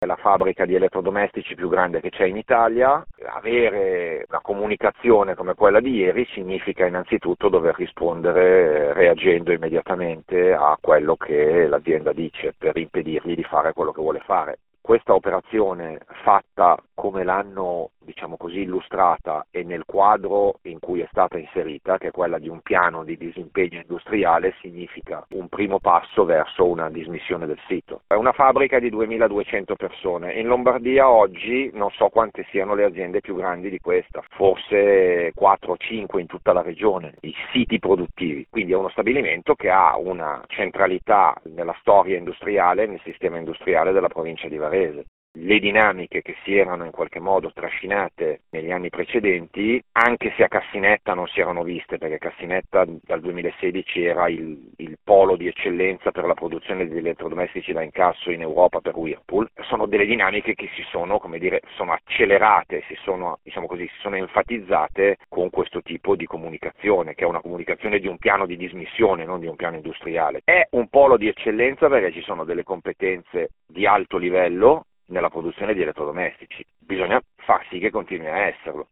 è la fabbrica di elettrodomestici più grande che c'è in Italia. Avere una comunicazione come quella di ieri significa innanzitutto dover rispondere reagendo immediatamente a quello che l'azienda dice per impedirgli di fare quello che vuole fare. Questa operazione fatta come l'hanno, diciamo così, illustrata e nel quadro in cui è stata inserita, che è quella di un piano di disimpegno industriale, significa un primo passo verso una dismissione del sito. È una fabbrica di 2200 persone. In Lombardia oggi non so quante siano le aziende più grandi di questa, forse 4 o 5 in tutta la regione, i siti produttivi. Quindi è uno stabilimento che ha una centralità nella storia industriale, nel sistema industriale della provincia di Varese. Le dinamiche che si erano in qualche modo trascinate negli anni precedenti, anche se a Cassinetta non si erano viste, perché Cassinetta dal 2016 era il polo di eccellenza per la produzione di elettrodomestici da incasso in Europa per Whirlpool, sono delle dinamiche che si sono, come dire, sono accelerate, si sono enfatizzate con questo tipo di comunicazione, che è una comunicazione di un piano di dismissione, non di un piano industriale. È un polo di eccellenza perché ci sono delle competenze di alto livello nella produzione di elettrodomestici. Bisogna far sì che continui a esserlo.